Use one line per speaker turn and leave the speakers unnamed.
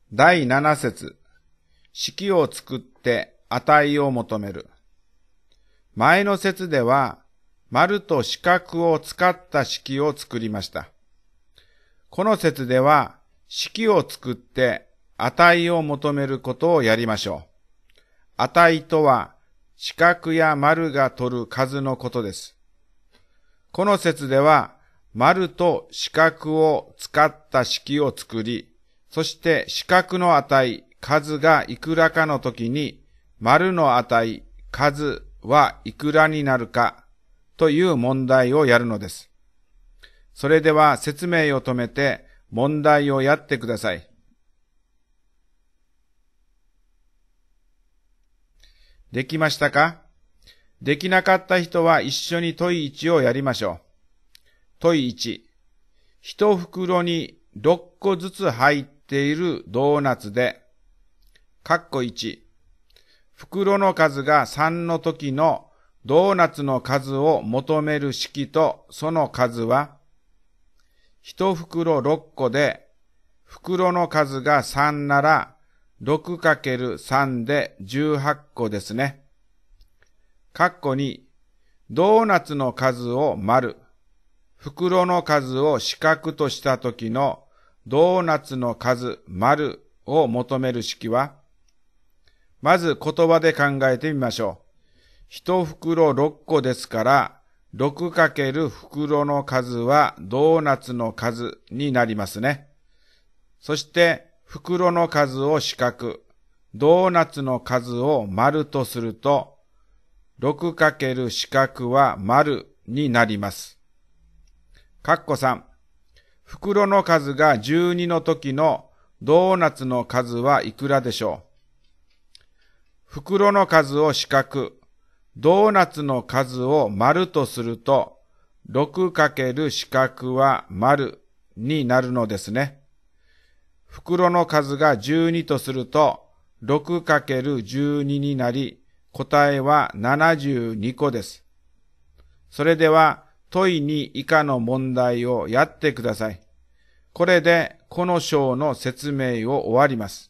第7節、式を作って値を求める。前の節では、丸と四角を使った式を作りました。この節では、式を作って値を求めることをやりましょう。値とは、四角や丸が取る数のことです。この節では、丸と四角を使った式を作り、そして四角の値、数がいくらかの時に、丸の値、数はいくらになるかという問題をやるのです。それでは説明を止めて問題をやってください。できましたか？できなかった人は一緒に問い1をやりましょう。問い1。一袋に6個ずつ入っているドーナツで、括弧1。袋の数が3の時のドーナツの数を求める式とその数は、一袋6個で、袋の数が3なら 6×3 で18個ですね。括弧2、ドーナツの数を丸、袋の数を四角とした時のドーナツの数丸を求める式は、まず言葉で考えてみましょう。一袋6個ですから、6× 袋の数はドーナツの数になりますね。そして、袋の数を四角、ドーナツの数を丸とすると、6× 四角は丸になります。括弧3、袋の数が12の時のドーナツの数はいくらでしょう？袋の数を四角、ドーナツの数を丸とすると、6× 四角は丸になるのですね。袋の数が12とすると、6×12 になり、答えは72個です。それでは、問い2以下の問題をやってください。これで、この章の説明を終わります。